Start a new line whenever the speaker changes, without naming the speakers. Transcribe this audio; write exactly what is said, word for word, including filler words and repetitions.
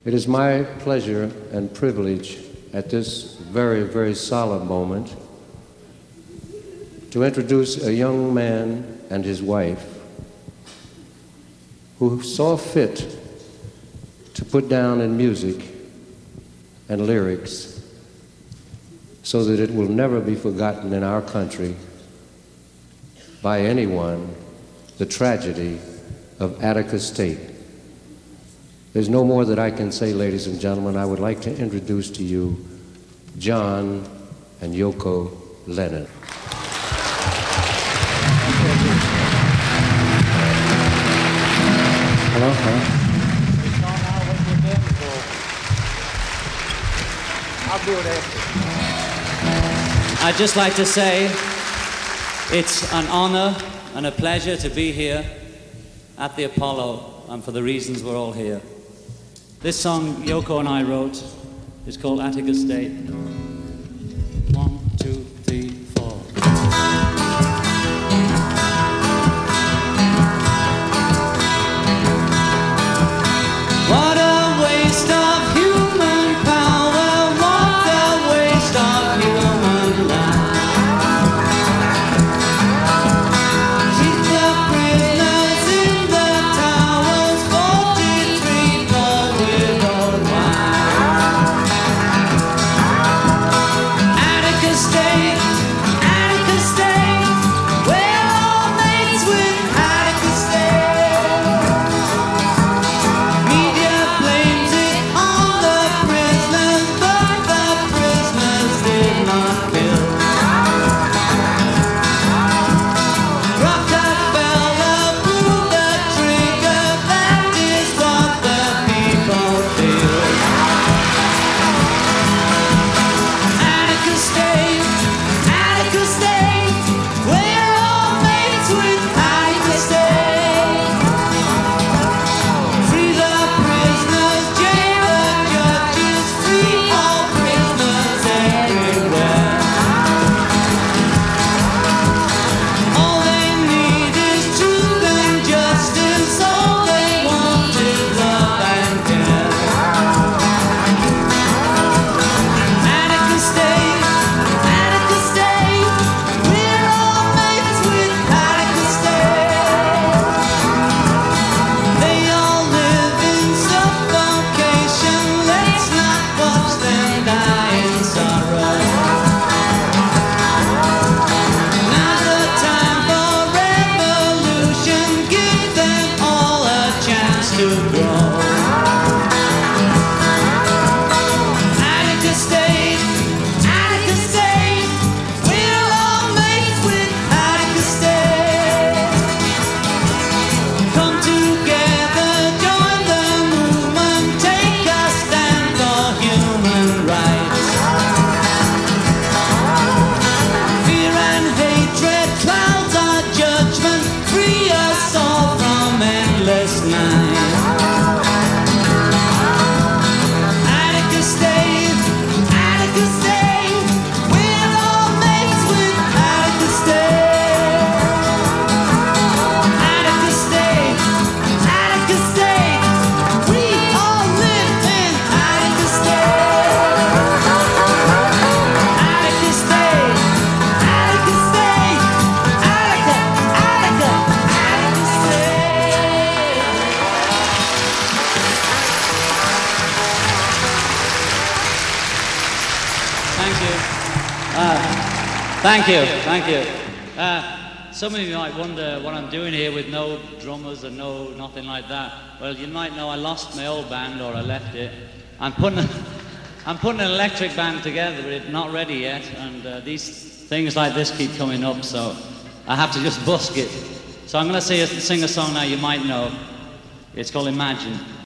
It is my pleasure and privilege at this very, very solemn moment to introduce a young man and his wife who saw fit to put down in music and lyrics so that it will never be forgotten in our country by anyone the tragedy of Attica State. There's no more that I can say, ladies and gentlemen. I would like to introduce to you John and Yoko Lennon. Hello, huh?
I'll do it after.
I'd just like to say it's an honor and a pleasure to be here at the Apollo, and for the reasons we're all here. This song Yoko and I wrote is called Attica State. One, two, three, four. What a waste of human power, what a waste of human life. Keep the prisoners in the towers, forty-three for widowed wives. Attica State, Attica State, we're all mates with Attica State. Media blames it on the prisoners, but the prisoners did not kill. Rockefeller pulled the trigger, that is what the people feel. Attica State, Attica State, we're all mates with Attica State. Free the prisoners, jail the judges, free all prisoners everywhere. All they need is truth and justice, all they want is love and care. Attica State, Attica State, we're all mates with Attica State. They all live in suffocation, let's not watch them die in sorrow. Now's the time for revolution, give them all a chance to grow. Attica State, Attica State, we're all mates with Attica State. Come together, join the movement, take a stand for human rights. Fear and hatred clouds our judgment, free us all from endless night. Attica State, Attica State, we're all mates with Attica State. Attica State, Attica State, we all live in Attica State. Attica State, Attica State, Attica, Attica, Attica State. Thank you. Uh, thank you, thank you. Uh, some of you might wonder what I'm doing here with no drummers and no nothing like that. Well, you might know I lost my old band, or I left it. I'm putting a, I'm putting an electric band together, but it's not ready yet. And uh, these things like this keep coming up, so I have to just busk it. So I'm going to sing a song now you might know. It's called Imagine.